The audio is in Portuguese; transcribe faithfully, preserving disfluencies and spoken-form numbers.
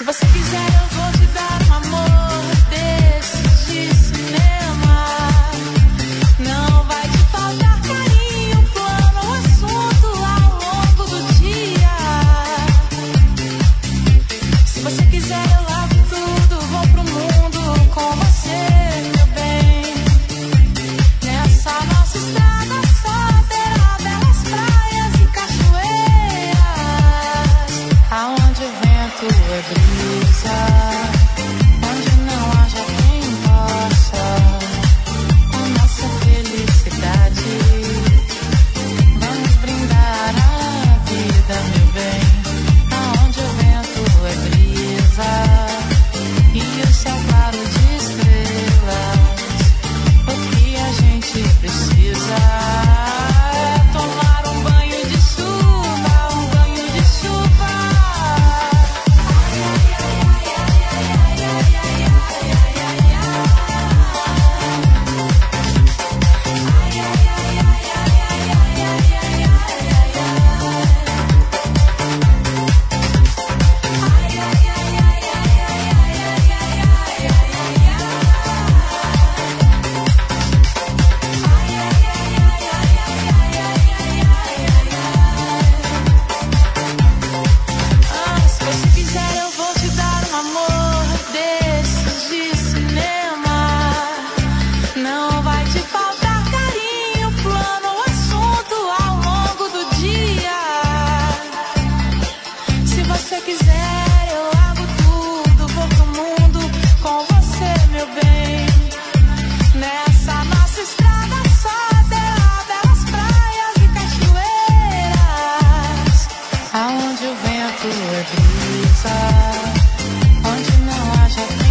Se você quiser eu vou te dar um amor desses de cinema. Não vai te faltar carinho, plano, um assunto ao longo do dia. Se você quiser eu largo tudo, vou pro mundo com você, meu bem. Nessa nossa estrada só terá belas praias e cachoeiras, aonde o vento é brisa, onde não haja quem possa a nossa felicidade. Vamos brindar a vida, meu bem, aonde o vento é brisa e o céu claro de estrelas. O que a gente precisa é tomar um banho de chuva, um banho de chuva. Ah, se você quiser eu vou te dar um amor desses de cinema. Não vai te faltar carinho, plano, um assunto ao longo do dia. Se você quiser eu largo tudo, vou pro mundo com você, meu bem. Nessa nossa estrada só terá belas praias e cachoeiras, aonde o vento é brisa, onde não haja